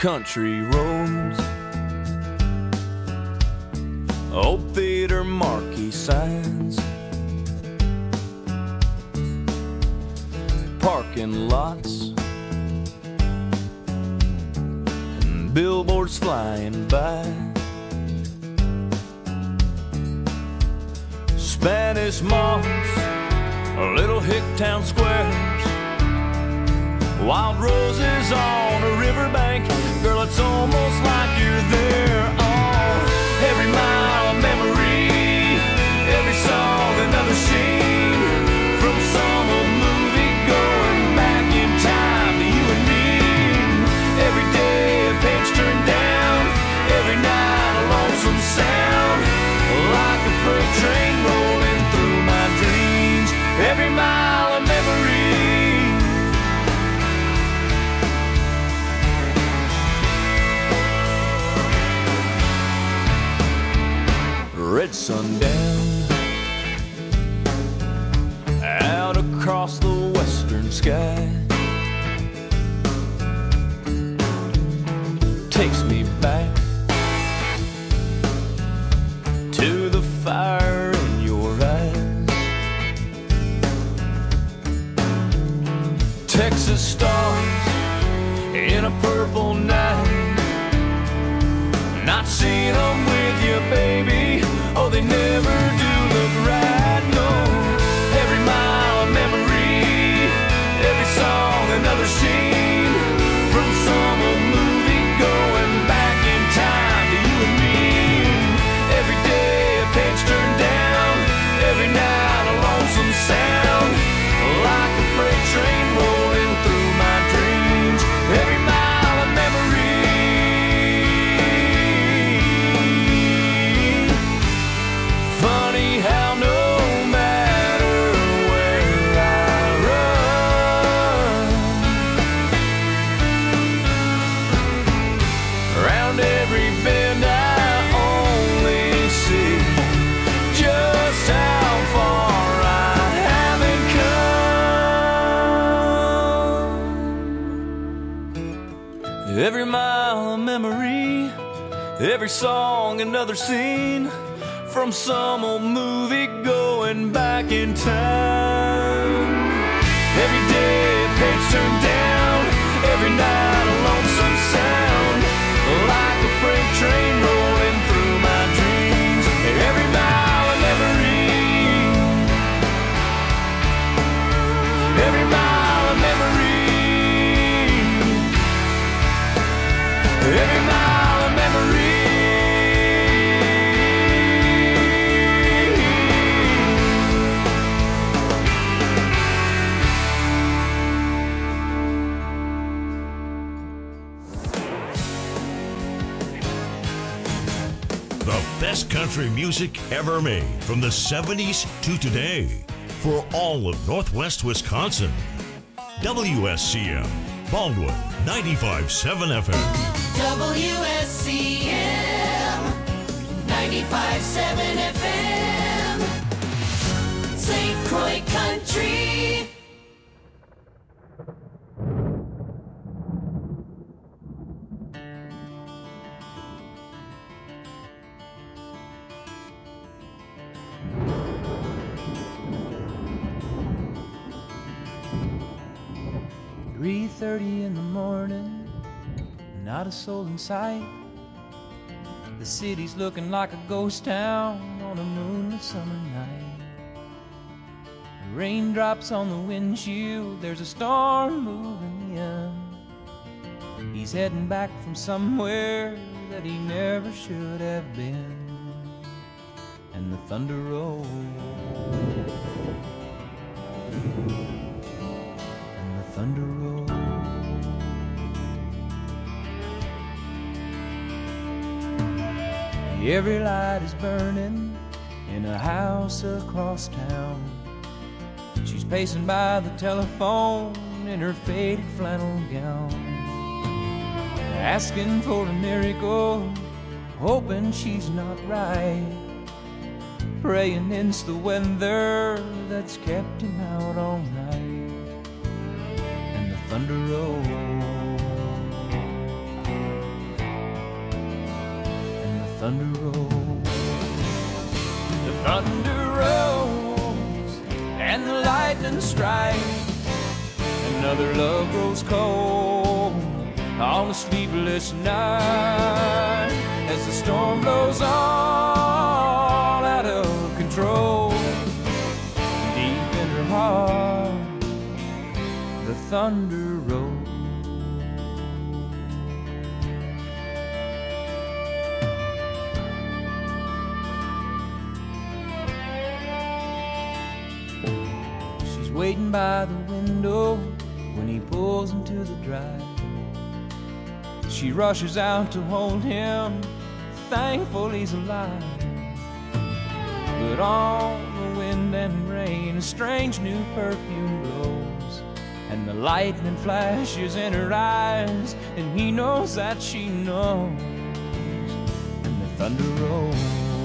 country roads, old theater marquee signs, parking lots, and billboards flying by. Spanish moss, little hick town squares, wild roses on a riverbank. Girl, it's almost like you're there. Oh, every mile a memory, every song another scene, from some old movie going back in time to you and me. Every day a page turned down, every night a lonesome sound, like a freight train rolling through my dreams. Every mile a memory. Red sundown out across the western sky takes me back to the fire in your eyes. Texas stars in a purple night, not seeing them with you, baby. Oh, they never do look right, no. Every mile a memory, every song another scene, from some old movie going back in time to you and me. Every day a page turned down, every night a lonesome sound, like a freight train rolling through my dreams. Every mile a memory. Funny how no matter where I run, around every bend I only see just how far I haven't come. Every mile a memory, every song another scene, from some old movie going back in time. Every day a page turned down, every night a lonesome sound, like a freight train rolling through my dreams. Every mile a memory, every mile a memory, every mile a memory. Best country music ever made from the 70s to today for all of Northwest Wisconsin. WSCM, Baldwin, 95.7 FM. WSCM, 95.7 FM, St. Croix Country. "3:30 in the morning, not a soul in sight. The city's looking like a ghost town on a moonlit summer night. The raindrops on the windshield, there's a storm moving in. He's heading back from somewhere that he never should have been. And the thunder rolls, and the thunder rolls. Every light is burning in a house across town. She's pacing by the telephone in her faded flannel gown, asking for a miracle, hoping she's not right, praying it's the weather that's kept him out all night. And the thunder rolls, thunder rolls. The thunder rolls and the lightning strikes. Another love grows cold on a sleepless night as the storm blows on out of control. Deep in her heart, the thunder rolls. She's waiting by the window when he pulls into the drive. She rushes out to hold him, thankful he's alive. But on the wind and rain, a strange new perfume blows, and the lightning flashes in her eyes, and he knows that she knows, and the thunder rolls,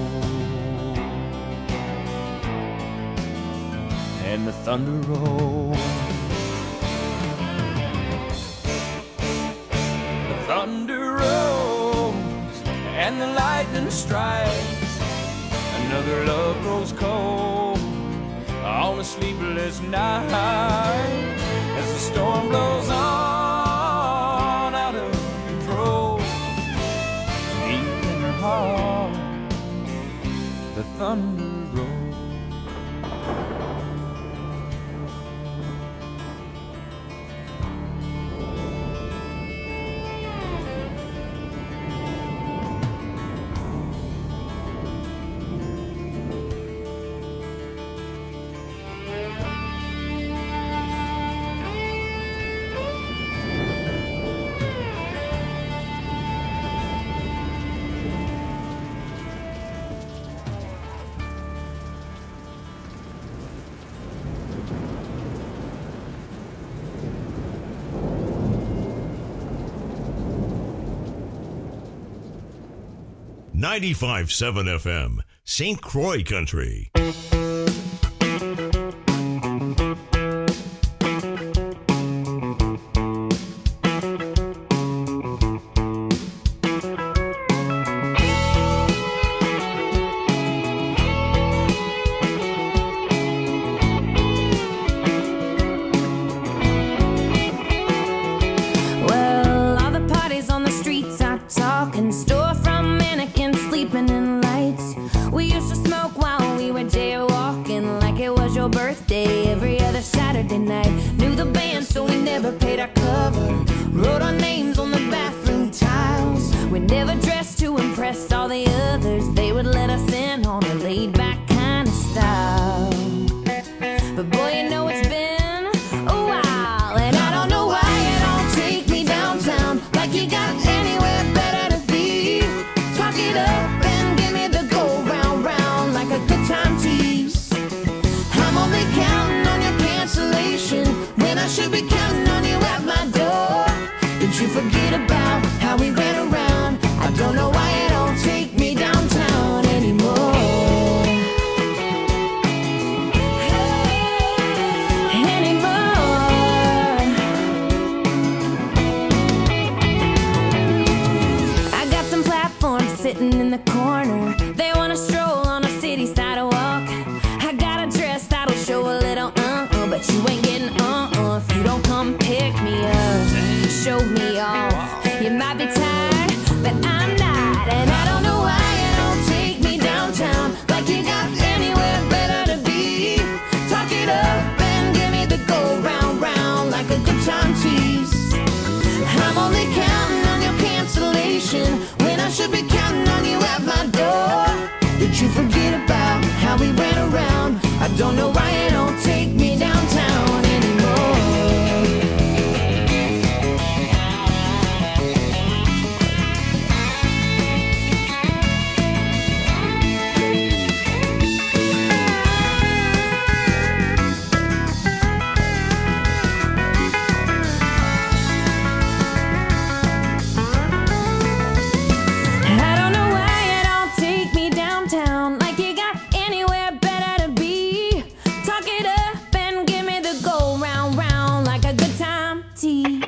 and the thunder rolls. Thunder rolls and the lightning strikes. Another love grows cold on a sleepless night as the storm blows on out of control. Deep in her heart, the thunder rolls. 95.7 FM, St. Croix Country.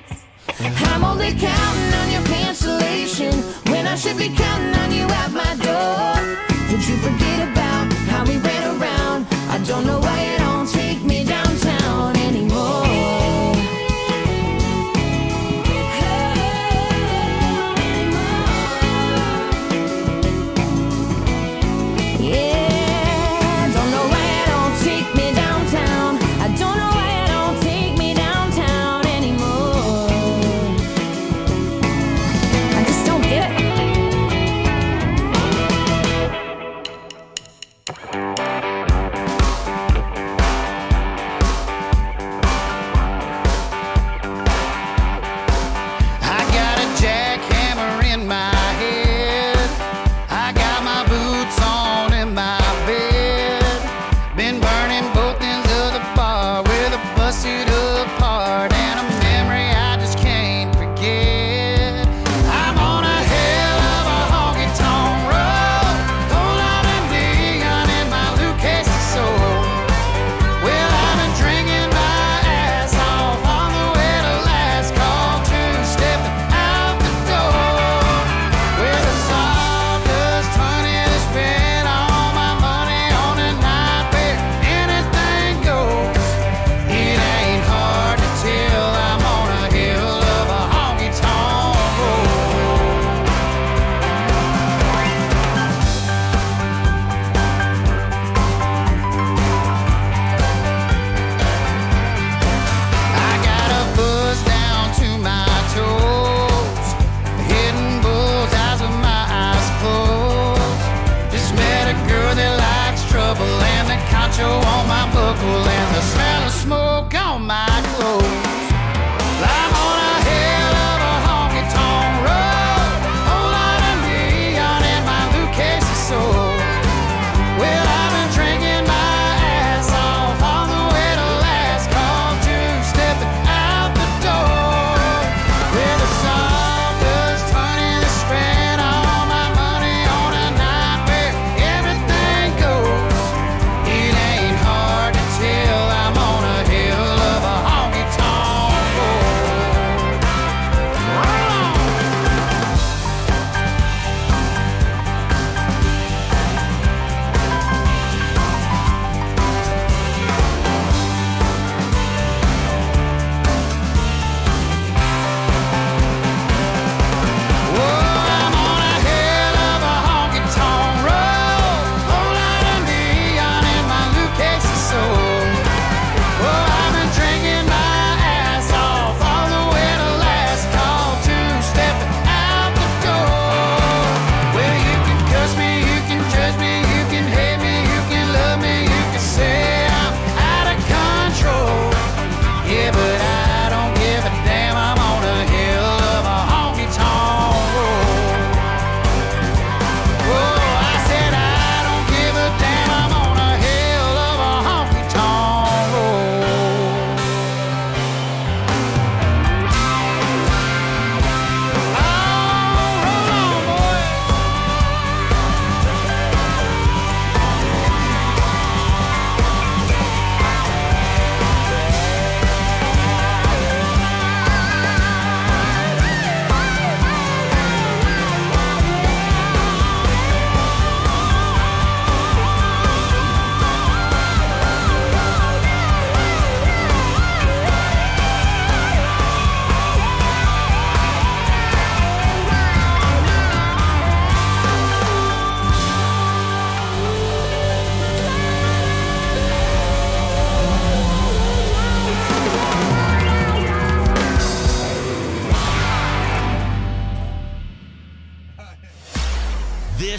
I'm only counting on your cancellation when I should be counting on you at my door.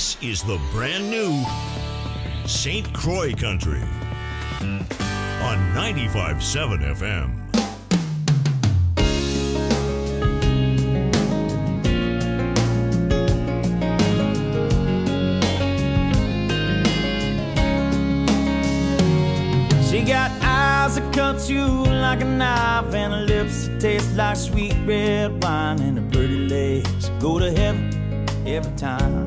This is the brand new St. Croix Country on 95.7 FM. She got eyes that cut you like a knife, and her lips that taste like sweet red wine, and her pretty legs go to heaven every time.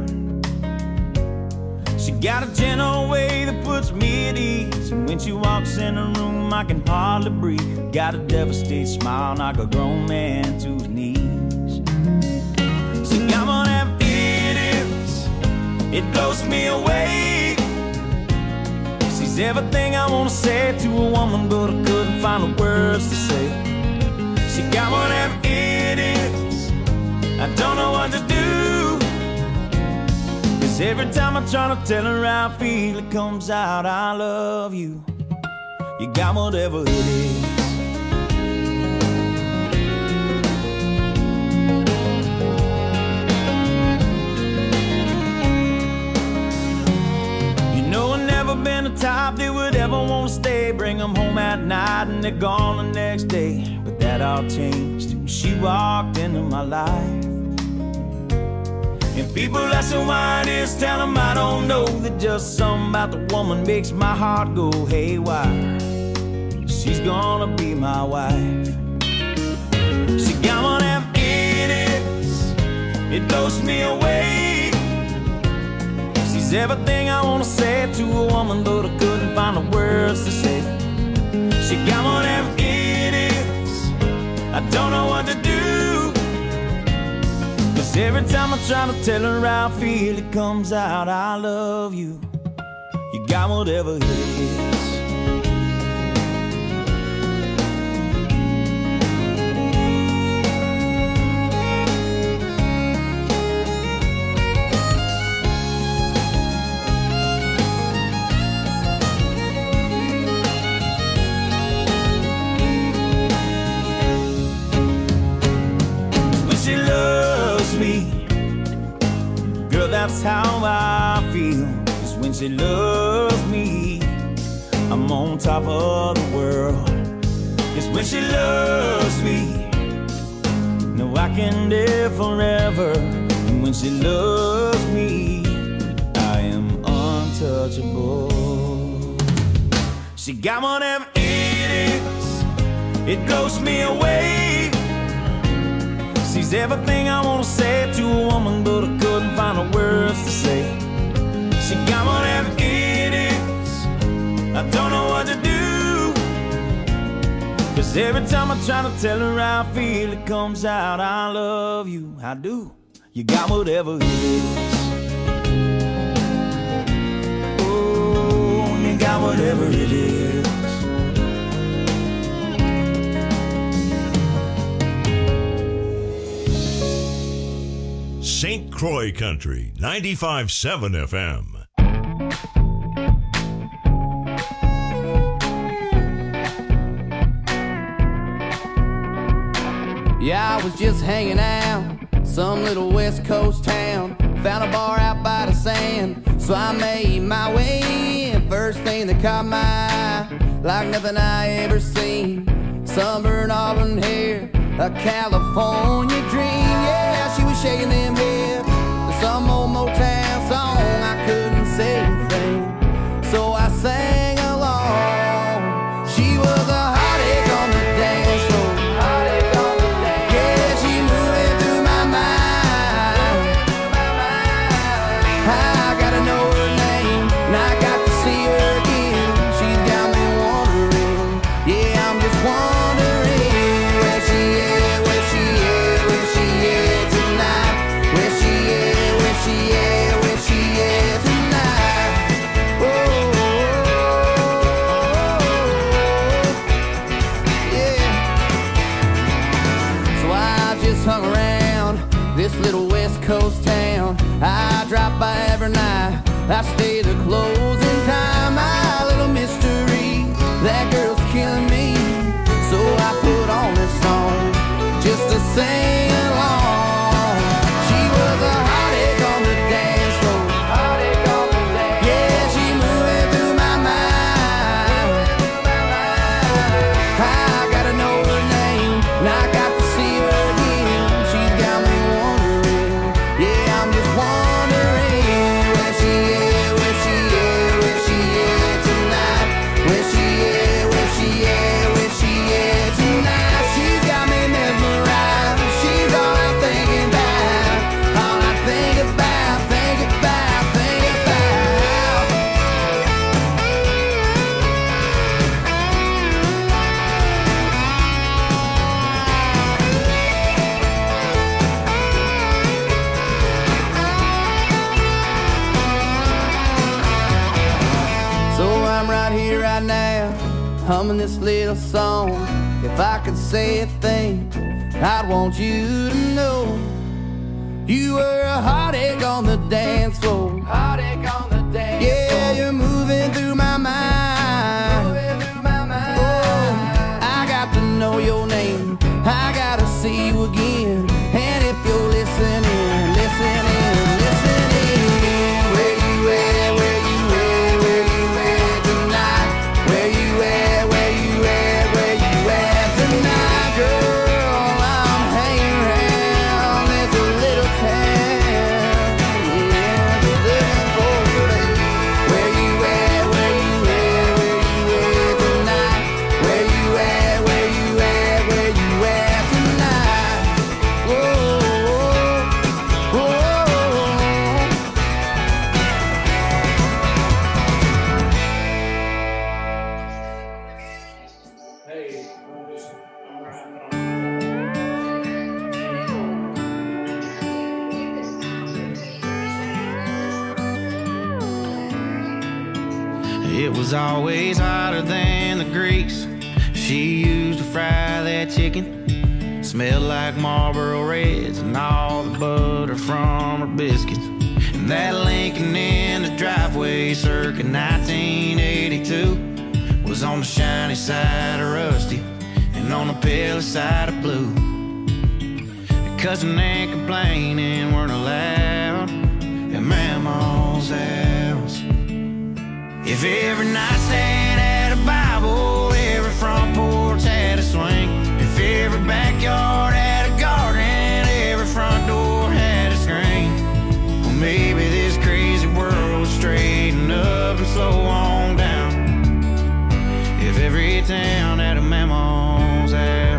She got a gentle way that puts me at ease, and when she walks in the room I can hardly breathe. Got a devastated smile, knock a grown man to his knees. She got one of them idiots, it blows me away. She's everything I wanna say to a woman, but I couldn't find the words to say. She got one of them idiots, I don't know what to do. Every time I try to tell her how I feel, it comes out, I love you. You got whatever it is. You know I've never been the type that would ever want to stay. Bring them home at night and they're gone the next day. But that all changed when she walked into my life. And people ask her why it is, tell them I don't know. That just something about the woman makes my heart go haywire. She's gonna be my wife. She got one of them idiots, it blows me away. She's everything I wanna say to a woman, but I couldn't find the words to say. She got one of them idiots, I don't know what to do. Every time I try to tell her how I feel, it comes out, I love you. You got whatever it is. When she loves me, girl, that's how I feel. 'Cause when she loves me, I'm on top of the world. 'Cause when she loves me, no, I can live forever. And when she loves me, I am untouchable. She got one of them idiots, it blows me away. She's everything I wanna say to a woman, but I couldn't find the words to say. She got one of them idiots, I don't know what to do. 'Cause every time I try to tell her how I feel, it comes out, I love you, I do. You got whatever it is. Oh, you got whatever it is. St. Croix Country, 95.7 FM. Yeah, I was just hanging out, some little West Coast town. Found a bar out by the sand, so I made my way in. First thing that caught my eye, like nothing I ever seen. Sunburned auburn hair, a California dream. Yeah, she was shaking them hips to some old Motown song. I couldn't say a thing, so I sang along. She was a heartache on the dance floor. Yeah, she moving through my mind. I gotta know her name, and I got to see her again. She's got me wondering, yeah, I'm just wondering where she is, where she is, where she is tonight. Where she is, where she is, where she is tonight. Oh, yeah. So I just hung around this little West Coast town. I drop by every night, I stay the closing time. My little mystery, that girl's killing me. So I put on this song just to sing along. She was a heartache on the dance floor. humming this little song. If I could say a thing, I'd want you to know you were a heartache on the dance floor. Heartache on the dance floor. Yeah, you're moving through my mind. Moving through my mind. Oh, I got to know your name. I gotta see you again. And if you're listening, listening, listening, where you at, where you at, where you at tonight? Where you at, where you at, where you at tonight, girl? I'm hanging around this little town. Yeah, just looking for you. Where you at, where you at, where you at tonight? Where you at, where you at, where you at tonight? Whoa, whoa, whoa. It was always hotter than the grease she used to fry that chicken. Smelled like Marlboro Reds and all the butter from her biscuits. And that Lincoln in the driveway circa 1982 was on the shiny side of rusty and on the pale side of blue. Cussing and complaining weren't allowed at Mama's house. If every nightstand had a Bible, every front porch had a swing. If every backyard had a garden, every front door had a screen. Well, maybe this crazy world would straighten up and slow on down. If every town had a Mama's house.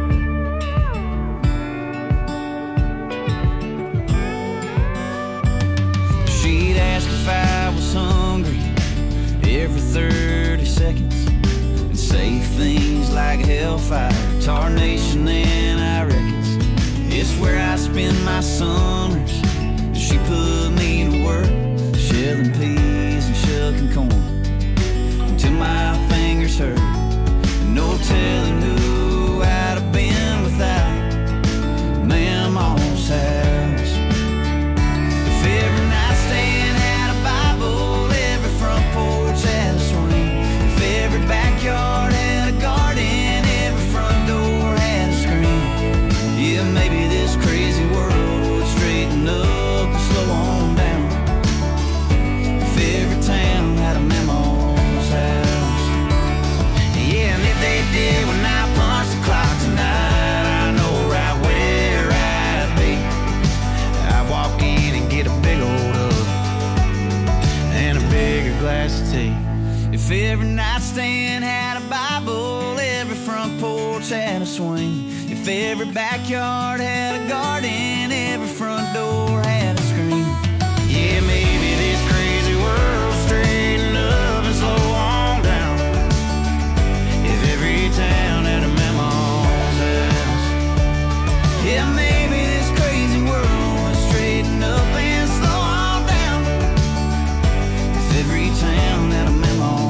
She'd ask if I was hungry every 30 seconds and say things like hellfire, tarnation, and I reckons it's where I spend my summers. She put me to work shelling peas and shucking corn until my fingers hurt. No telling who I'd have been without Mama's house. If every nightstand had a Bible, every front porch had a swing. If every backyard had a garden, every front door had a screen. Yeah, maybe this crazy world would straighten up and slow on down. If every town had a Mama's house. Yeah, and if they did when I punched the clock tonight, I know right where I'd be. I'd walk in and get a big old hug and a bigger glass of tea. If every nightstand had a Bible, every front porch had a swing. If every backyard had a garden, every front door had a screen. Yeah, maybe this crazy world straighten up and slow on down. If every town had a Mama's house. Yeah, maybe this crazy world would straighten up and slow on down. If every town had a Mama's house.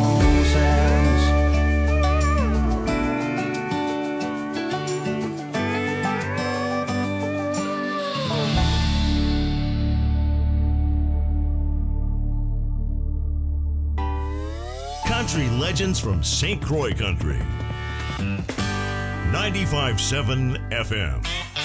Country legends from St. Croix Country. 95.7 FM.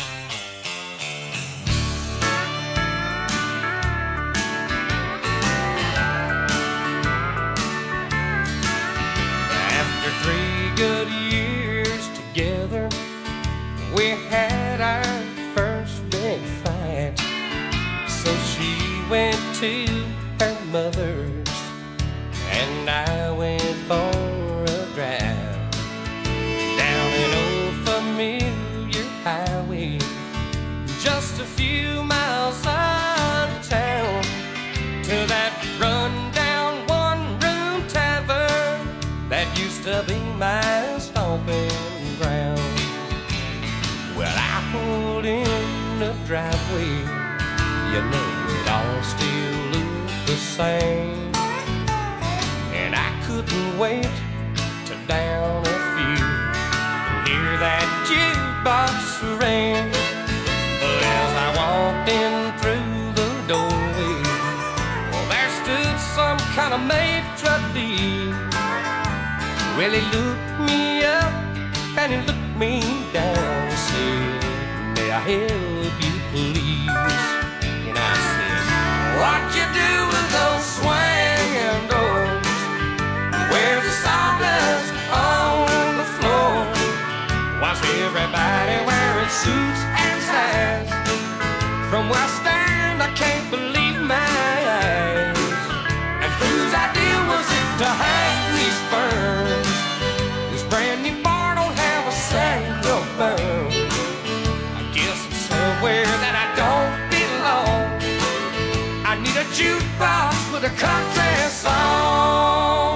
After 3 good years together, we had our first big fight. So she went to her mother's and I went for a drive down an old familiar highway, just a few miles out of town, to that run-down one-room tavern that used to be my stomping ground. Well, I pulled in the driveway, you know it all still looked the same, and I couldn't wait to down a few and hear that jukebox ring. But as I walked in through the doorway, well, there stood some kind of maitre d'. Well, he looked me up and he looked me down and said, "May I help you, please?" And I said, "What you do with those swinging doors? Where's the sawdust on the floor? Why's everybody wearing suits and ties? From where I stand, I can't believe my eyes. And whose idea was it to hang these ferns? This brand new bar don't have a single burn. I guess it's somewhere that I don't belong. I need a jukebox with a country song."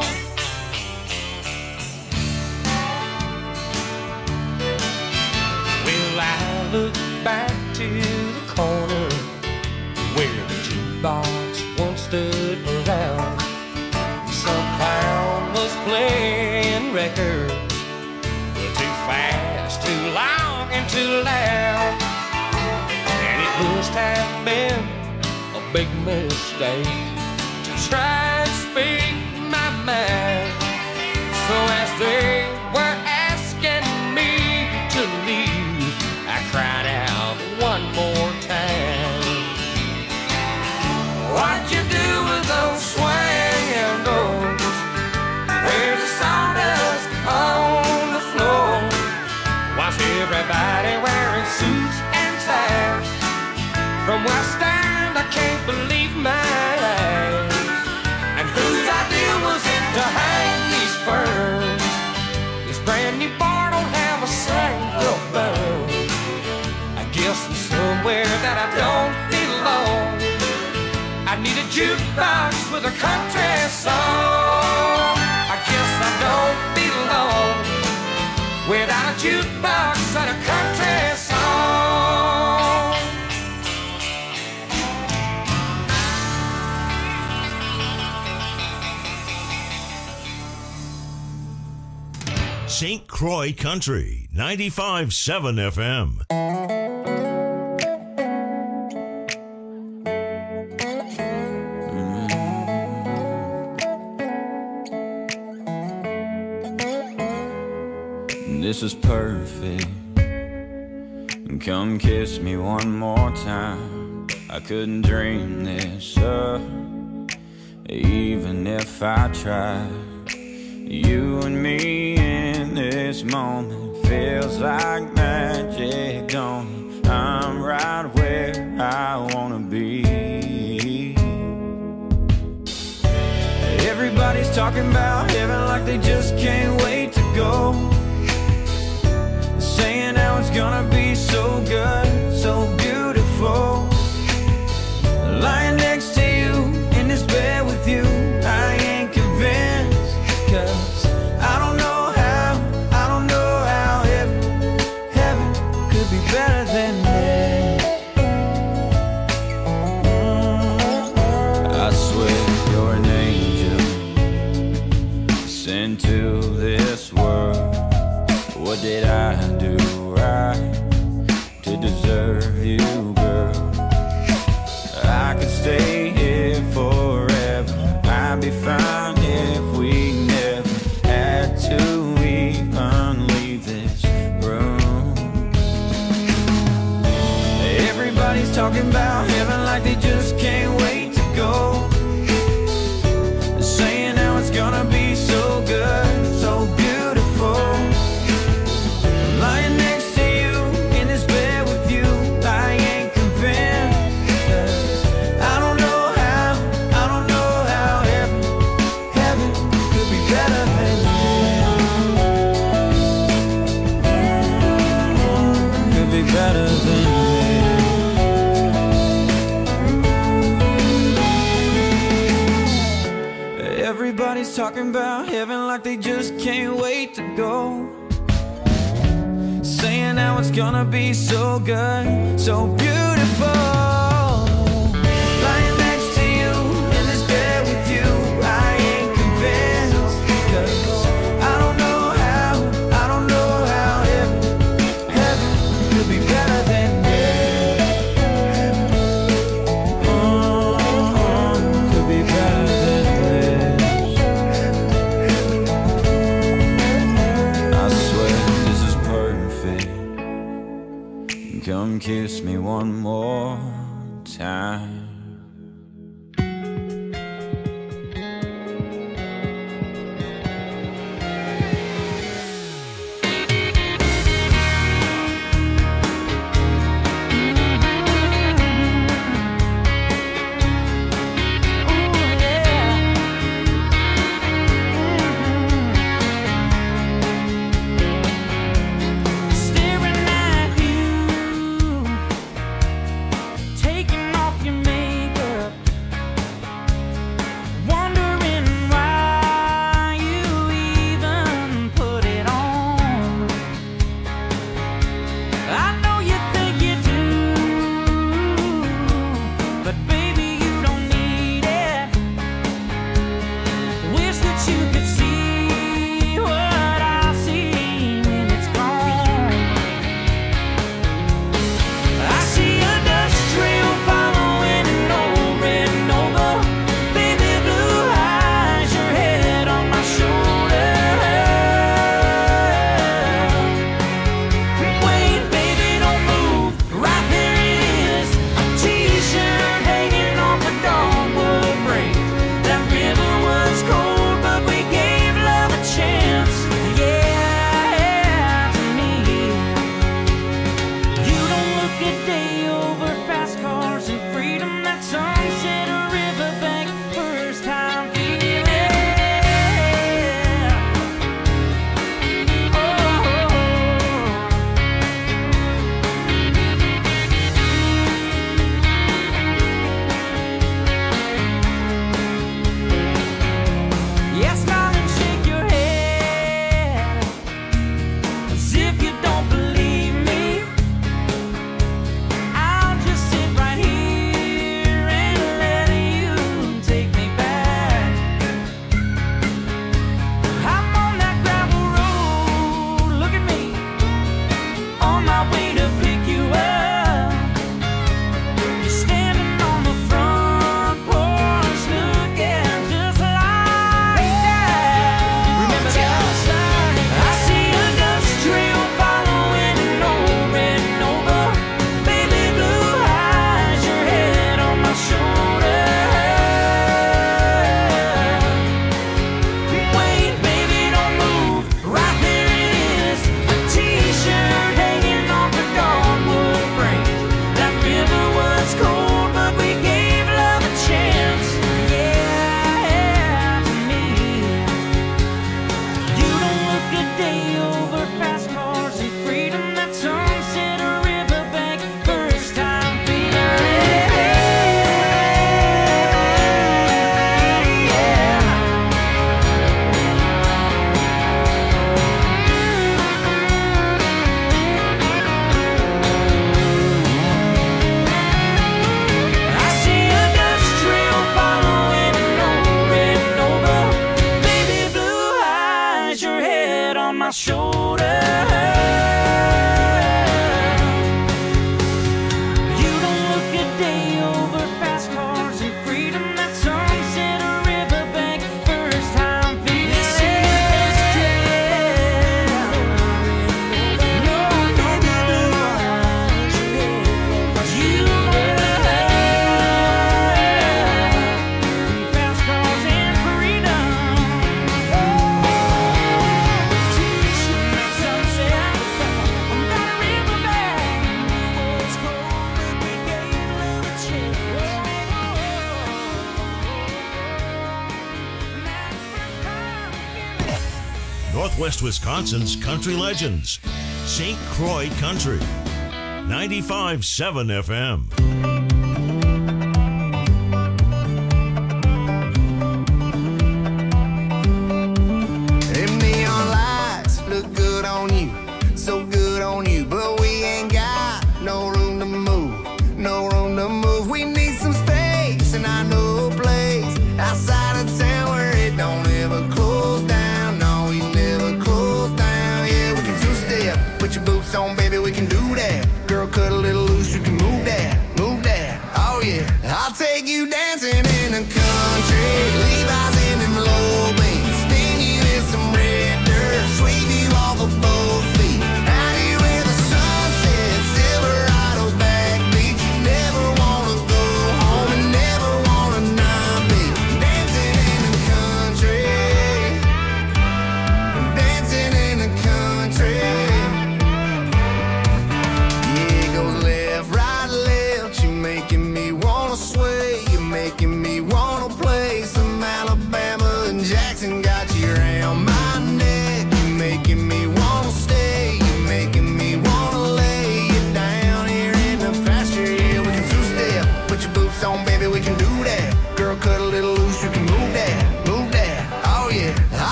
Well, I look back to the corner where the jukebox once stood around. Some clown was playing records, too fast, too long, and too loud. And it must have been a big mistake to try and speak my mind. So as they were asking me to leave, I cried out one more time, "What you do with those swinging doors? Where's the sawdust on the floor? Why's everybody wearing suits and ties? From where I stand, I can't believe my eyes. And whose idea was it to hang these ferns? This brand new bar don't have a single burn. I guess I'm somewhere that I don't belong. I need a jukebox with a country song. I guess I don't belong without a jukebox and a country song." St. Croix Country, 95.7 FM. This is perfect. Come kiss me one more time. I couldn't dream this up, even if I tried. You and me in this moment feels like magic, don't it? I'm right where I wanna be. Everybody's talking about heaven like they just can't wait to go. Saying how it's gonna be so good, so beautiful. Lying next to you in this bed with you, I ain't convinced. 'Cause I don't know how heaven could be better than this. I swear you're an angel sent to this world. What did I do right to deserve you, girl? I could stay here forever. I'd be fine if we never had to even leave this room. Everybody's talking about heaven like they just can't wait to go. Saying how it's gonna be so good, so beautiful. Lying next to you in this bed with you, I ain't convinced. 'Cause I don't know how heaven could be better than this. Could be better than this. Everybody's talking about heaven like they just can't wait to go. Saying how it's gonna be so good, so beautiful. Lying next to you in this bed with you, I ain't convinced. 'Cause I don't know come kiss me one more time. Northwest Wisconsin's country legends. St. Croix Country. 95.7 FM. Them neon lights look good on you, so good on you, but we ain't got no room to move, no room to move. We need some space, and I know a place outside of town where it don't ever close down. No, we never close down. Yeah, we can two-step, put your boots on, baby, we can do that. Girl, cut a little loose, you can move that, move that. Oh yeah, I'll take you dancing in the country, Levi's in them low beams, spin you in some red dirt, sweep you off of both feet, out here where the sun sets, silver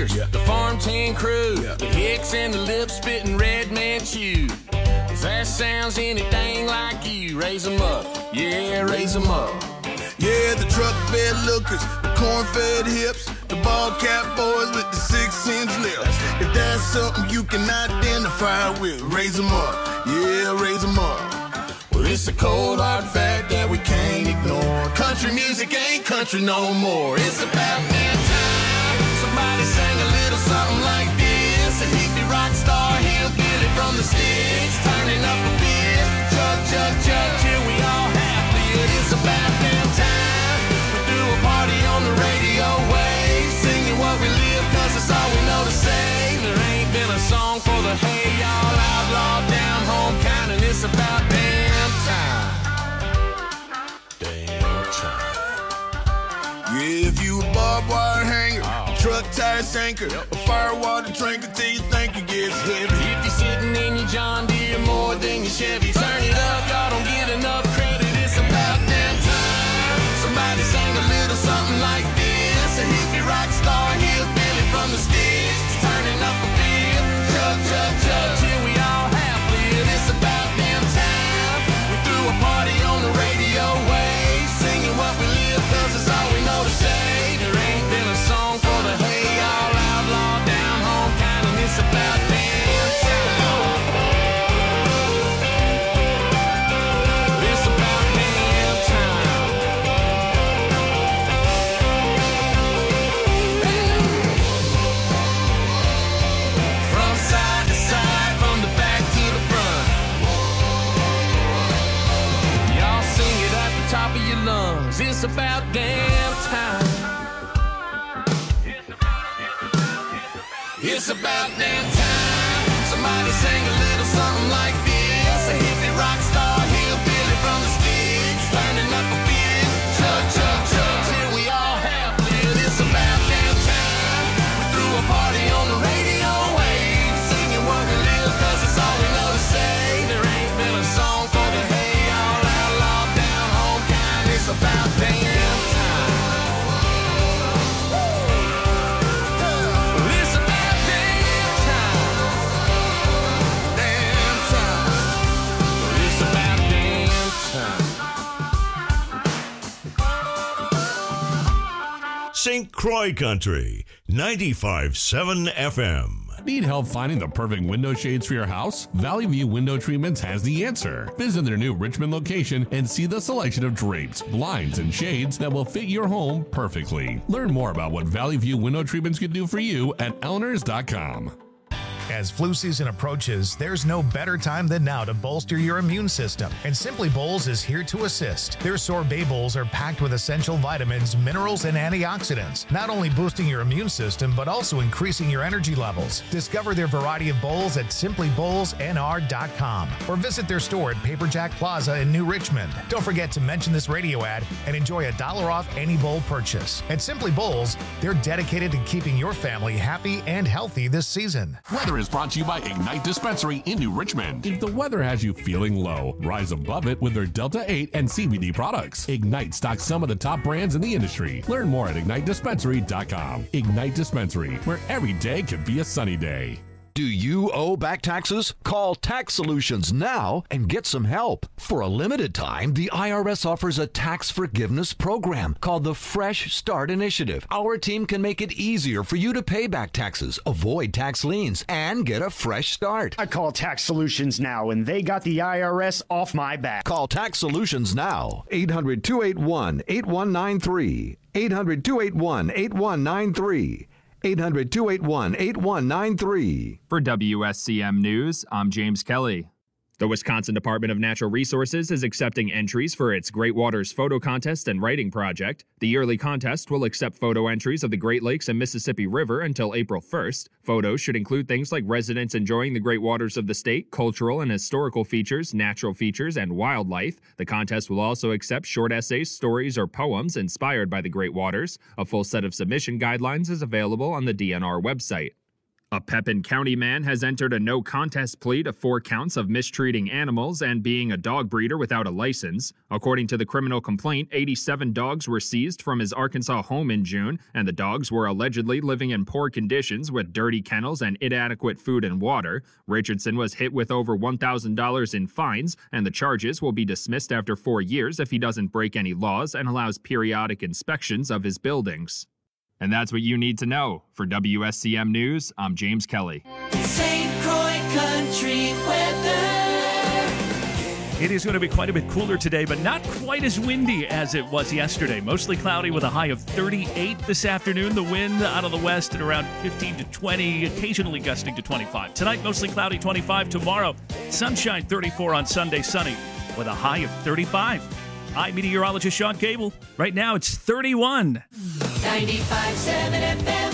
Rockers, the farm team crew, the hicks and the lip-spitting red man chew. If that sounds anything like you, raise 'em up, yeah, raise 'em up. Yeah, the truck bed lookers, the corn-fed hips, the ball cap boys with the 6-inch lips. If that's something you can identify with, raise 'em up, yeah, raise 'em up. Well, it's a cold hard fact that we can't ignore. Country music ain't country no more. It's about that time. Somebody sang a little something like this. A hippie rock star, hillbilly from the sticks, turning up a bit. Chug, chug, chug, till we all happy. It's about that time. We do a party on the radio wave, singing what we live, cause it's all we know to say. There ain't been a song for the hey y'all outlaw down home kind, and it's about damn time. Damn time. Yeah, if you a barbed wire hanger, a truck tire sinker, a firewater drinker till you think it gets heavy. If you're sitting in your John Deere more than your Chevy, turn it up, y'all don't get enough credit. It's about damn time. Somebody sang a little something like this. A hippie rock star, hillbilly from the sticks, turning up a bit. Chug, chug, chug, till we all happy. It's about damn time. We threw a party on the radio wave, singing what we live, cause it's all we know to say. There ain't been a song for the hey y'all outlaw down home kind, and it's about damn time. It's about damn time. From side to side, from the back to the front, y'all sing it at the top of your lungs. It's about damn time. It's about damn time. Somebody sang a little something like this. A hippie rock star, hillbilly from the sticks, turning up a bit. Chug, chug, chug, till we all happy. It's about damn time. We threw a party on the radio wave, singing what we live, cause it's all we know to say. There ain't been a song for the hey y'all outlaw down home kind. It's about damn time. It's about damn time. Damn time. It's about damn time. St. Croix Country, 95.7 FM. Need help finding the perfect window shades for your house? Valley View Window Treatments has the answer. Visit their new Richmond location and see the selection of drapes, blinds, and shades that will fit your home perfectly. Learn more about what Valley View Window Treatments can do for you at Elinors.com. As flu season approaches, there's no better time than now to bolster your immune system, and Simply Bowls is here to assist. Their sorbet bowls are packed with essential vitamins, minerals, and antioxidants, not only boosting your immune system, but also increasing your energy levels. Discover their variety of bowls at simplybowlsnr.com or visit their store at Paperjack Plaza in New Richmond. Don't forget to mention this radio ad and enjoy $1 off any bowl purchase. At Simply Bowls, they're dedicated to keeping your family happy and healthy this season. Weather is brought to you by Ignite Dispensary in New Richmond. If the weather has you feeling low, rise above it with their Delta 8 and CBD products. Ignite stocks some of the top brands in the industry. Learn more at IgniteDispensary.com. Ignite Dispensary, where every day can be a sunny day. Do you owe back taxes? Call Tax Solutions now and get some help. For a limited time, the IRS offers a tax forgiveness program called the Fresh Start Initiative. Our team can make it easier for you to pay back taxes, avoid tax liens, and get a fresh start. I call Tax Solutions now, and they got the IRS off my back. Call Tax Solutions now. 800-281-8193. 800-281-8193. 800-281-8193. For WSCM News, I'm James Kelly. The Wisconsin Department of Natural Resources is accepting entries for its Great Waters Photo Contest and Writing Project. The yearly contest will accept photo entries of the Great Lakes and Mississippi River until April 1st. Photos should include things like residents enjoying the great waters of the state, cultural and historical features, natural features, and wildlife. The contest will also accept short essays, stories, or poems inspired by the Great Waters. A full set of submission guidelines is available on the DNR website. A Pepin County man has entered a no-contest plea to 4 counts of mistreating animals and being a dog breeder without a license. According to the criminal complaint, 87 dogs were seized from his Arkansas home in June, and the dogs were allegedly living in poor conditions with dirty kennels and inadequate food and water. Richardson was hit with over $1,000 in fines, and the charges will be dismissed after 4 years if he doesn't break any laws and allows periodic inspections of his buildings. And that's what you need to know. For WSCM News, I'm James Kelly. St. Croix Country weather. It is going to be quite a bit cooler today, but not quite as windy as it was yesterday. Mostly cloudy with a high of 38 this afternoon. The wind out of the west at around 15 to 20, occasionally gusting to 25. Tonight, mostly cloudy, 25. Tomorrow, sunshine, 34 on Sunday, sunny with a high of 35. I'm meteorologist Sean Cable. Right now, it's 31. 95.7 FM.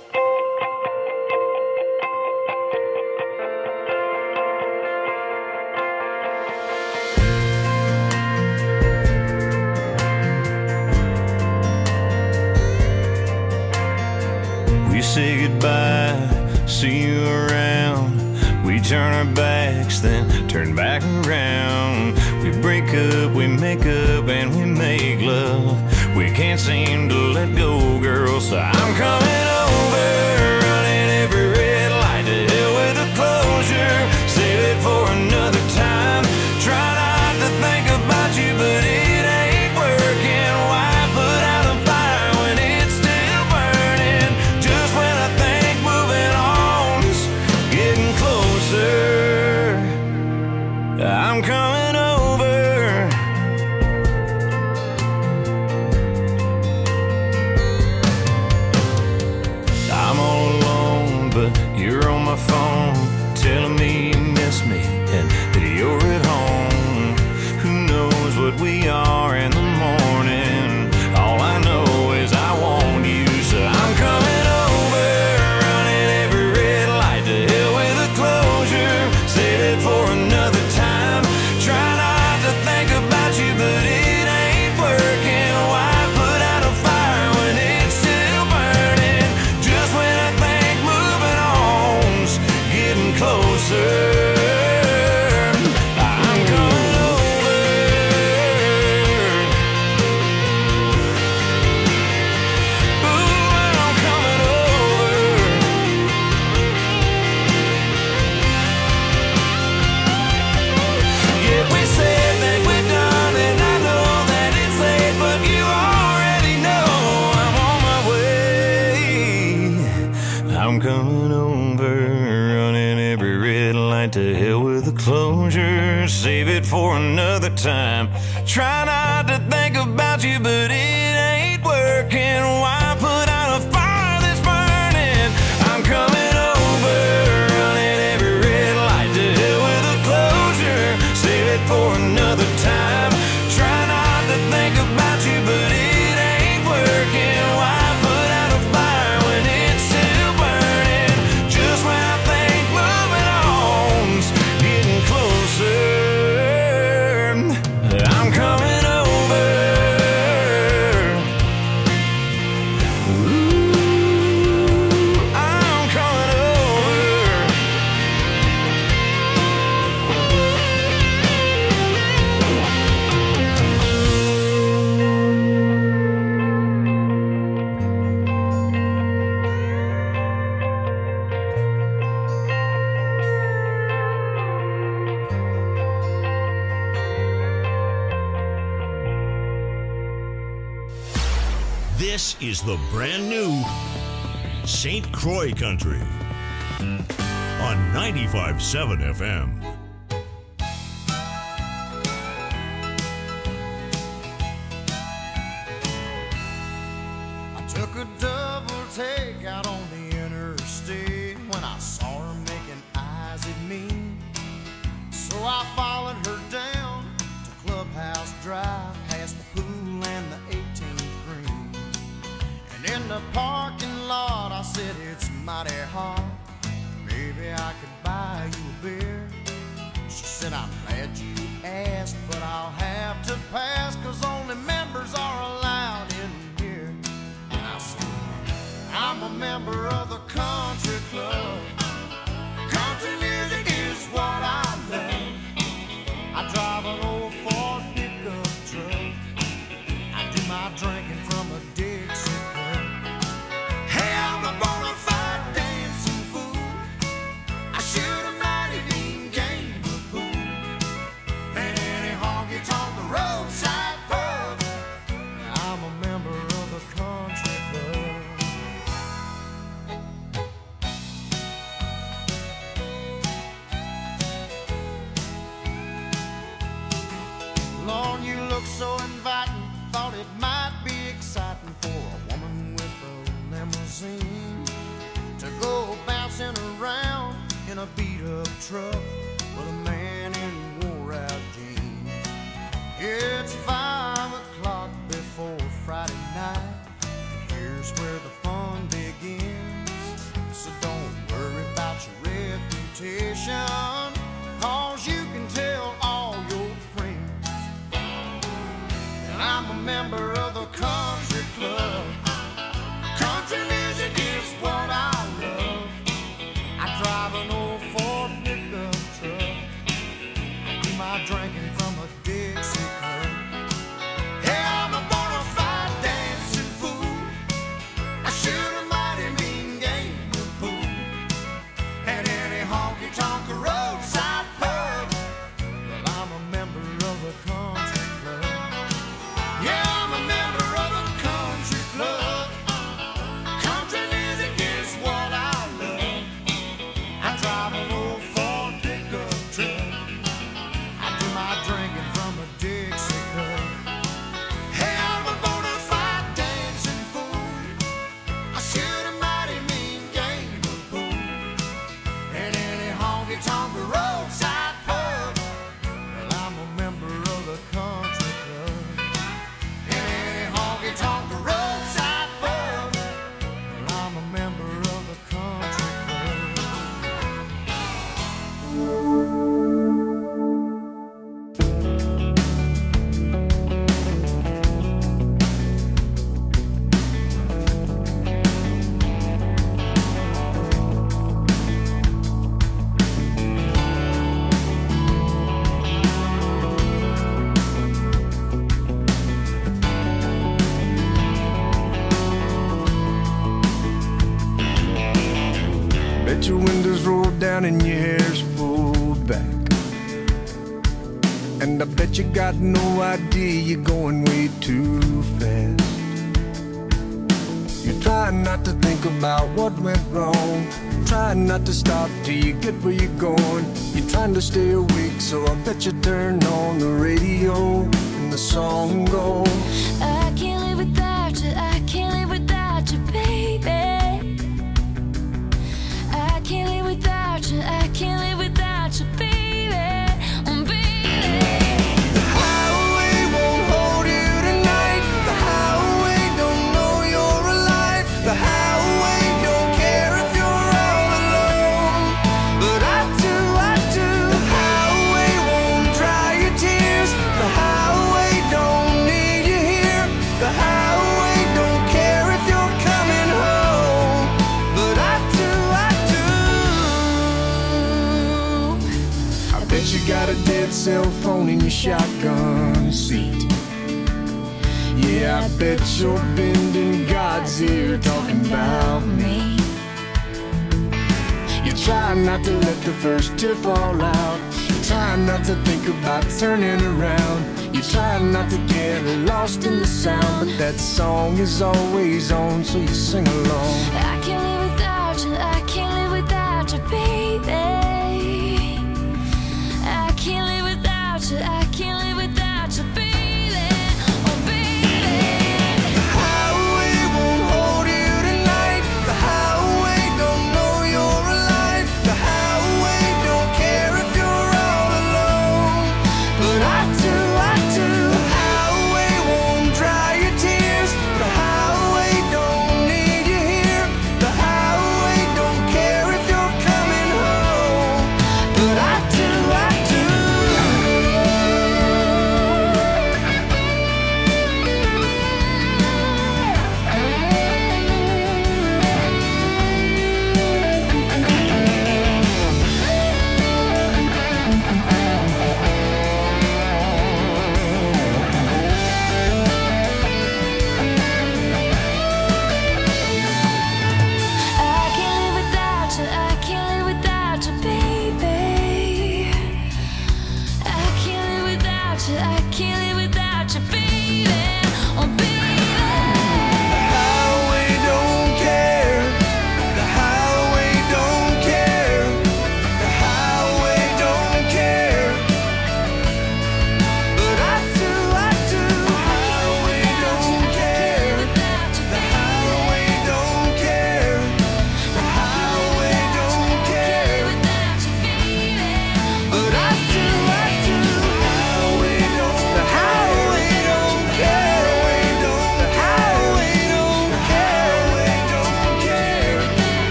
We say goodbye, see you around. We turn our backs, then turn back around. We break up, we make up, and we make love. We can't seem to let go, girl, so I'm coming over, running every red light. To hell with the closure, save it for another time. Try not to think about you, but it ain't working. Why put out a fire when it's still burning? Just when I think moving on's getting closer, I'm coming over. I'm all alone, but you're on my phone, telling me you miss me and that you're at home. Who knows what we are in the morning? All I know is I want you, so I'm coming over, running every red light. To hell with the closure, save it for another time. Try not to think about you, but it ain't working. Why put out a fire when it's still burning? Just when I think moving on's getting closer, I'm coming over. Ooh, I'm coming over. Yeah, we said that we're done, and I know that it's late, but you already know I'm on my way. I'm coming over, running every red light. To hell with the closure, save it for another time. Try not to think about you, but it ain't working. Why put out a fire that's burning? I'm coming over, running every red light. To hell with the closure, save it for another time. Try not to think about you, but it ain't working. Why put out a fire when it's still burning? Just when I think moving on's getting closer, I'm coming over. Ooh, I'm coming over. This is the brand new St. Croix Country on 95.7 FM. I took a double take out on the interstate when I saw her making eyes at me. So I followed her down to Clubhouse Drive, past the pool and the 18th green. And in the parking lot I said, it's mighty hot, maybe I could buy you a beer. She said, I'm glad you asked, but I'll have to pass, 'cause only members are allowed in here. And I said, I'm a member of the country club, pickup truck with a man in wore-out jeans. It's 5 o'clock before Friday night, and here's where the fun begins. So don't worry about your reputation, 'cause you can tell all your friends. And I'm a member of the country club. Country music is what I love. I drive an old Ford pickup truck. I do my drinking from a Dixie cup. Yeah, I'm a bona fide dancing fool. I shoot a mighty mean game of pool at any honky-tonk roadside pub. Well, I'm a member of the country club. Yeah, I'm a member of the country club. Country music is what I love. I drive an old Ford pickup truck. I do my drinking from a Dixie cup. Hey, I'm a bona fide dancing fool. I shoot a mighty mean game of pool at any honky-tonk roadside pub. Well, I'm a member of the country club. Any honky-tonk roadside pub. Well, I'm a member of the country club. Bet your windows rolled down and your hair's pulled back. And I bet you got no idea you're going way too fast. You're trying not to think about what went wrong, trying not to stop till you get where you're going. You're trying to stay awake, so I bet you turn on the radio and the song goes, I can't live without you, I can't live without you, baby. I can't live without you, I can't live without you, baby. The highway won't hold you tonight. The highway don't know you're alive. The highway don't care if you're all alone. But I do, I do. The highway won't dry your tears. The highway don't need you here. The highway don't care if you're coming home. But I do, I do. I bet you got a dead cell phone in your shotgun seat. Yeah, I bet you're bending God's ear talking about me. You try not to let the first tear fall out. You try not to think about turning around. You try not to get lost in the sound. But that song is always on, so you sing along. I can't live without you, I can't live without you, baby. I can't live without you, I can't live without you, baby. Oh, baby. The highway won't hold you tonight. The highway don't know you're alive. The highway don't care if you're all alone. But I do, I do. The highway won't dry your tears. The highway don't need you here. The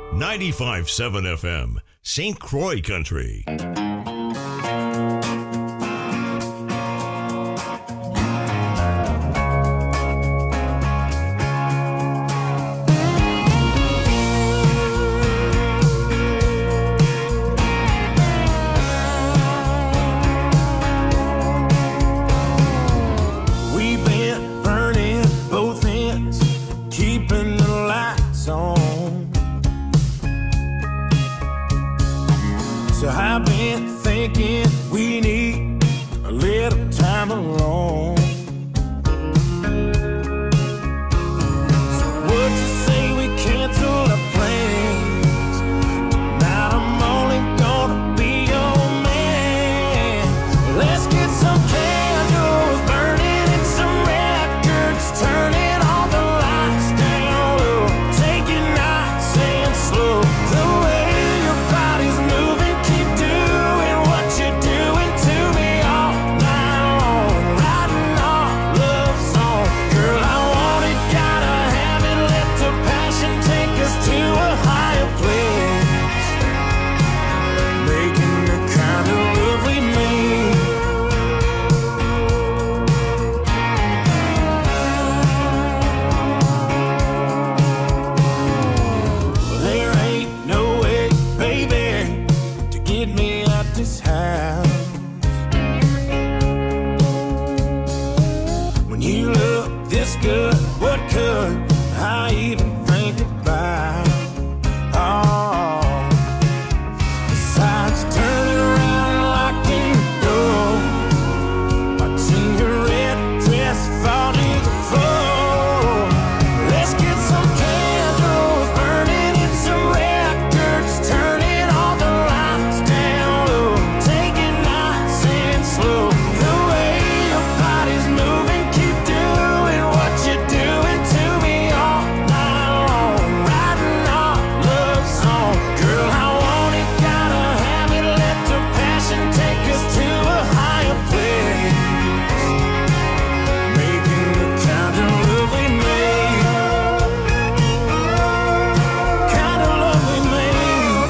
95.7 FM, St. Croix Country. We've been burning both ends, keeping the lights on. So I've been thinking we need a little time alone. So what you say we cancel our plans? Tonight I'm only gonna be your man. Let's get some candles burning and some records turning, all the lights down low. Take it nice and slow. The way your body's moving, keep doing what you're doing to me all night long. Writing our love song. Girl, I want it, gotta have it. Let the passion take us to a higher place. Making the kind of love we made. There ain't no way, baby, to get me out this house. When you look this good, what could I even think about? Oh, besides turning around, locking the door, watching your red dress fall to the floor. Let's get some candles burning and some records turning, all the lights down low. Take it nice and slow. The way your body's moving, keep doing what you're doing to me all night long. Writing our love song. Girl, I want it, gotta have it. Let the passion take us to a higher place. Making the kind of love we made. Kind of love we made.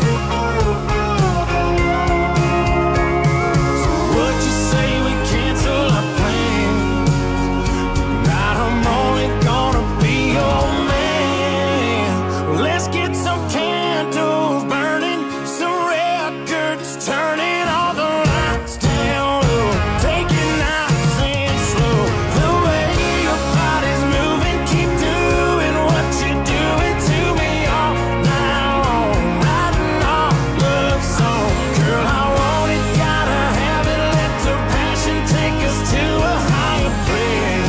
So what you say we cancel our plans? Tonight I'm only gonna be your man. Let's get some candles burning, some records turning, all the lights down low. Take it nice and slow. The way your body's moving, keep doing what you're doing to me all night long. Writing our love song. Girl, I want it, gotta have it. Let the passion take us to a higher place.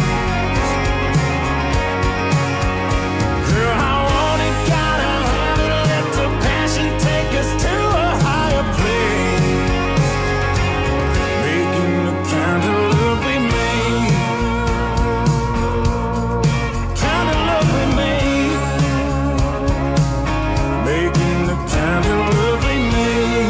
Girl, I want it, gotta have it. Let the passion take us to a higher place. Making the kind of love we made. Kind of love we made. Making the kind of love we made.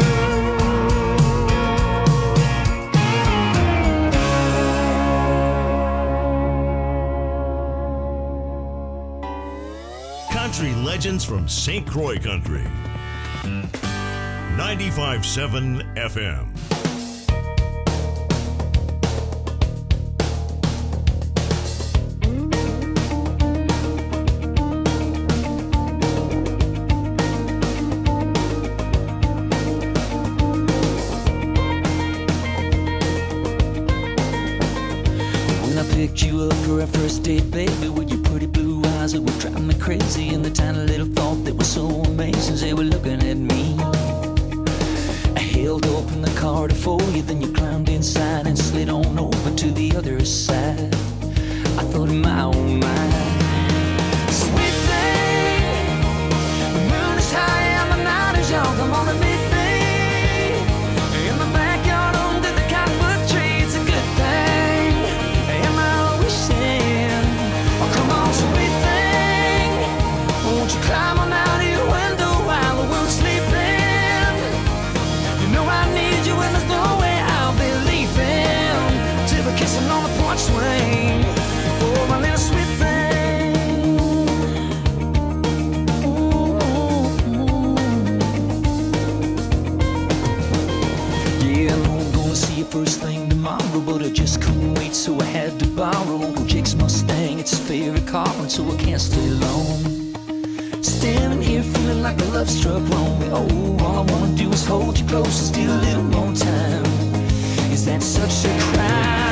Country legends from St. Croix Country. 95.7 FM. When I picked you up for our first date, baby, with your pretty blue eyes that would drive me crazy, and the tiny little thought that was so amazing, they were looking at me. I held open the car to for you, then you climbed inside and slid on over to the other side. I thought in my own mind, sweet thing, the moon is high and the night is young, come on and meet me in the backyard under the cottonwood tree. It's a good thing, am I wishing? Oh, come on, sweet thing, won't you climb on out of your window while the world's sleeping? You know I need you and there's no way I'll first thing tomorrow, but I just couldn't wait, so I had to borrow Uncle Jake's Mustang. It's his favorite car, and so I can't stay long. Standing here feeling like a love struck wrong. Oh, all I wanna do is hold you close and steal a little more time. Is that such a crime?